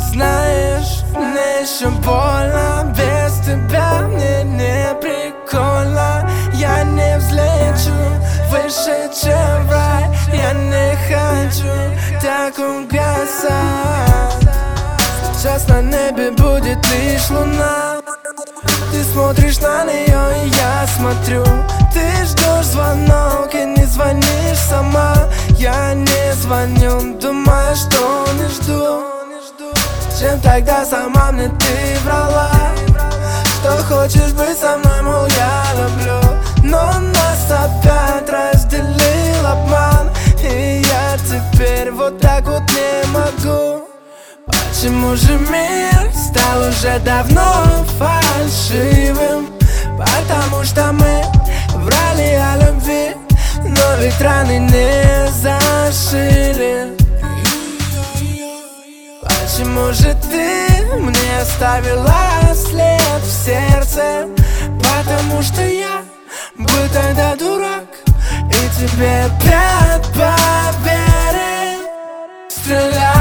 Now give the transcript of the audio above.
Знаешь, мне еще больно, без тебя мне не прикольно. Я не взлечу выше, чем в рай. Я не хочу так угасать. Сейчас на небе будет лишь луна. Ты смотришь на нее, и я смотрю. Ты ждешь звонок и не звонишь сама. Я не звоню, думаю, что не жду. Чем тогда сама мне ты врала? Что хочешь быть со мной, мол, я люблю. Но нас опять разделил обман, и я теперь вот так вот не могу. Почему же мир стал уже давно фальшивым? Потому что мы врали о любви, но ведь раны не зашили. Почему же ты мне оставила след в сердце? Потому что я был тогда дурак, и тебе опять поверил. Стреляй.